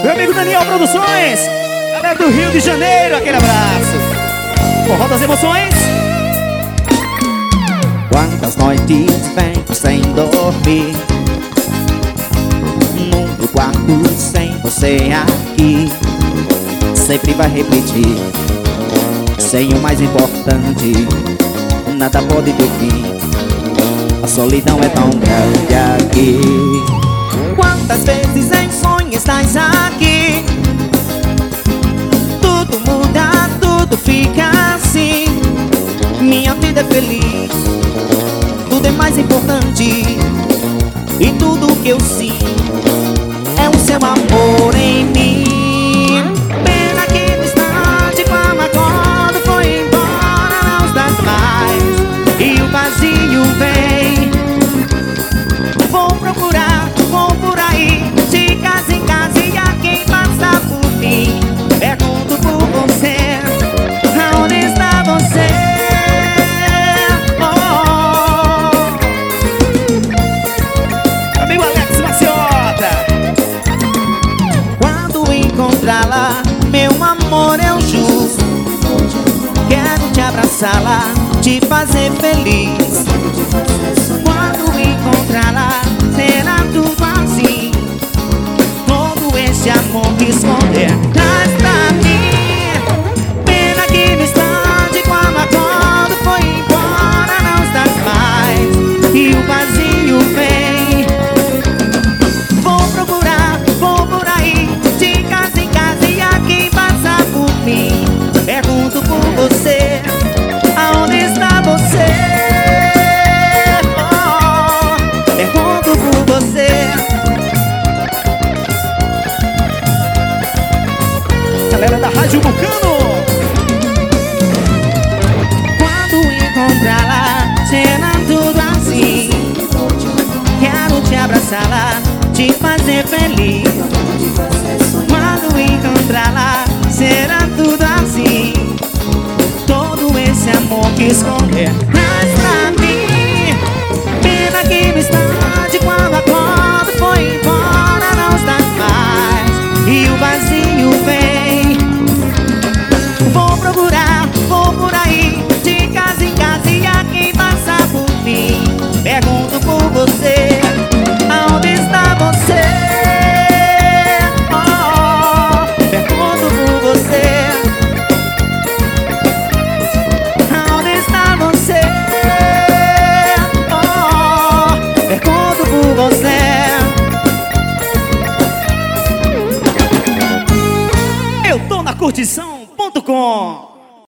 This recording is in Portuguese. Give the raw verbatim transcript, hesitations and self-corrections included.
Meu amigo Daniel Produções, galera do Rio de Janeiro, aquele abraço. Forró das emoções. Quantas noites venho sem dormir, no quarto sem você aqui. Sempre vai repetir, sem o mais importante, nada pode ter fim. A solidão é tão grande aqui. Quantas vezes em sonho estás aqui, tudo muda, tudo fica assim. Minha vida é feliz, tudo é mais importante, e tudo que eu sinto é o seu amor em mim. Pena que no instante quando acordo foi embora, não estás mais, e o vazio vem. Vou procurar, vou por aí, de casa em casa, e a quem passa por mim pergunto por você, aonde está você? Amigo Alex Maciota. Quando encontrá-la, meu amor, eu juro, quero te abraçá-la, te fazer feliz. Quando encontrá-la, será tudo assim, todo esse amor que esconder traz pra mim. Pena que no instante quando acordo foi embora, não estás mais, e o vazio vem. Vou procurar, vou por aí, de casa em casa, e a quem passa por mim pergunto por você, aonde está você? Oh, pergunto por você. Galera da Rádio Bucano. Quando encontrá-la, será tudo assim, quero te abraçá-la, te fazer feliz. Quando encontrá-la, será tudo assim, todo esse amor que esconder traz pra mim. Pena que no instante quando acordo foi embora, não estás mais, e o vazio vem. Vou procurar, vou por aí, de casa em casa, e a quem passa por mim pergunto por você, aonde está você? Oh, pergunto por você, aonde está você? Oh, pergunto por você. Eu tô na curtição ponto com.